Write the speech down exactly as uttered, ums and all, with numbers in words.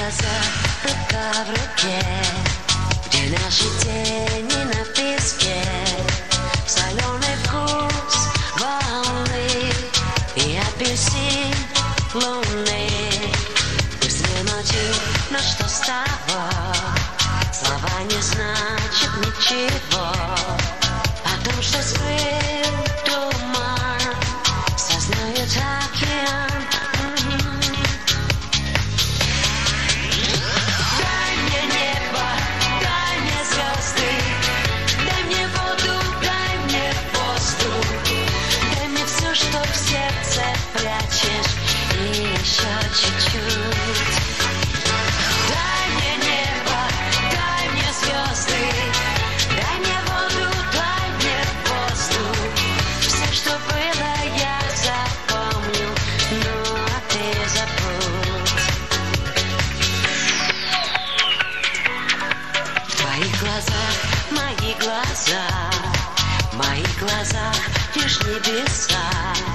глазах, рука в руке, где наши тени на песке, соленый вкус волны и апельсин луны. Быстрее ночью, но что с того? Слова не значат ничего. Потому что скрыл туман, сознает океан. Дай мне небо, дай мне звезды, дай мне воду, дай мне воздух, дай мне все, что в сердце прячешь, и еще чуть-чуть. Дай мне небо, дай мне звезды, дай мне воду, дай мне воздух. Все, что было, я запомню, ну а ты забудь. В твоих глазах мои глаза, в моих глазах лишь небеса.